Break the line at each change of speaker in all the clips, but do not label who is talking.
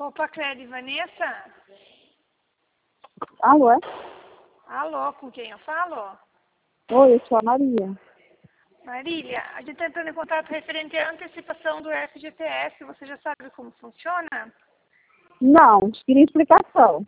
Opa, Clélia, Vanessa?
Alô, é?
Alô, com quem eu falo?
Oi, eu sou a Maria.
Marília, a gente está entrando em contato referente à antecipação do FGTS. Você já sabe como funciona?
Não, queria explicação.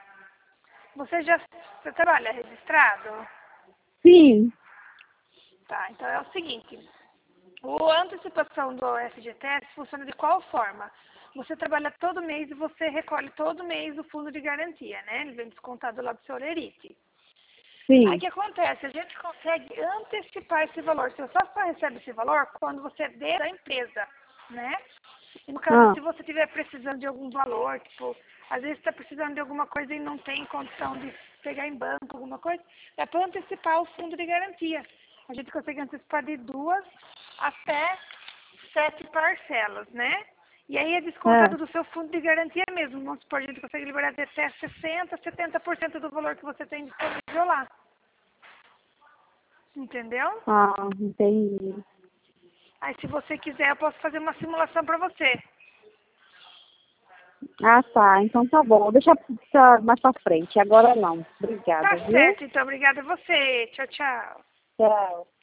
Você trabalha registrado?
Sim.
Tá, então é o seguinte. A antecipação do FGTS funciona de qual forma? Você trabalha todo mês e você recolhe todo mês o fundo de garantia, né? Ele vem descontado lá do seu Lerite. Aí o
Sim.
que acontece? A gente consegue antecipar esse valor. Você só recebe esse valor quando você é dentro da empresa, né? E no caso,
Ah,
se você estiver precisando de algum valor, tipo, às vezes está precisando de alguma coisa e não tem condição de pegar em banco, alguma coisa, é para antecipar o fundo de garantia. A gente consegue antecipar de 2 até 7 parcelas, né? E aí é
é.
descontado do seu fundo de garantia mesmo. Vamos supor, a gente consegue liberar de até 60%, 70% do valor que você tem disponível lá. Entendeu?
Ah, entendi.
Aí se você quiser, eu posso fazer uma simulação para você.
Ah, tá. Então tá bom. Deixa pra mais pra frente. Agora não.
Tá
Obrigada, viu?
certo, então obrigada a você. Tchau, tchau.
Tchau.